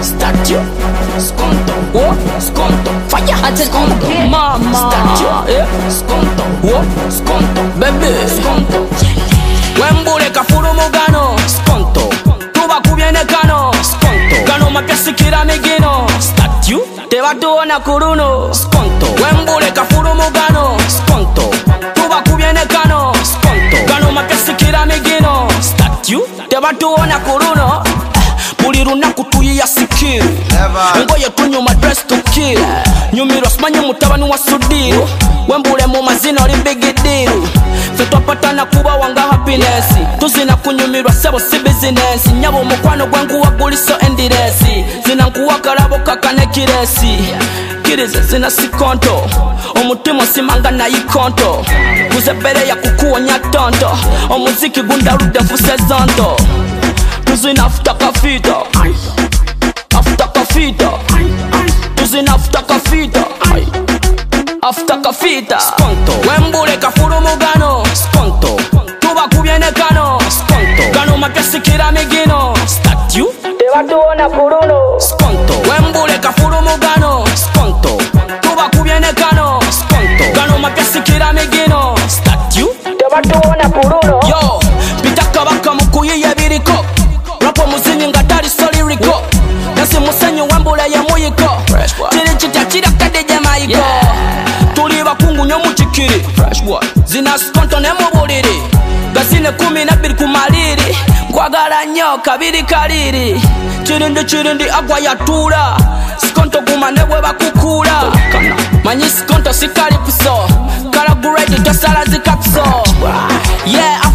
statue, sconto, sconto, fire, sconto, mama, statue, sconto, sconto, baby, sconto. Wembule kafuru mugano, sconto. Tuba kubiene kano, sconto. Gano mapiasi kira migino, statue. Te va tuona kuruno, sconto. Wembule kafuru mugano, sconto. Tuba kubiene kano, sconto. Gano mapiasi kira migino, statue. Te va tuona kuruno. Buli lunaku tuyiya sikiri engoye tunyuma dress to kill nyumiro smanye mutabani wa sudiru wembule mu mazina oli big deal fe twapatana kuba wanga happiness tuzina kunyumirwa sebo si business nyabo mukwano gwangu waguliso endiresi zina nkuwa kalabo kakane kiresi kirize zina sikonto omutima simanga na ikonto kuzepere ya kukuonya tonto omuziki gundarude mfuse zonto tuzina after kafita after kafita tuzina after kafita after kafita skonto wembule kafuru mugano skonto tuba kubiene kano skonto gano mapiasi kira migino statue deba tuona kuruno skonto wembule kafuru mugano skonto tuba kubiene kano skonto gano mapiasi kira migino statue deba tuona kuruno yo pitaka baka mukuyiye biriko rapo muzinyi ngatari soliriko nasi musenyu wembule ye muyiko tiri chita chira kade jamaiko tuli bakungu nyo muchikiri zina skonto ne mubuliri gazine 12 kumaliri kwagala nyo kabiri kaliri chirindi agwa yatura skonto gumane bwe bakukula manyi skonto sikali puso kala guredi tosala zikapso yeah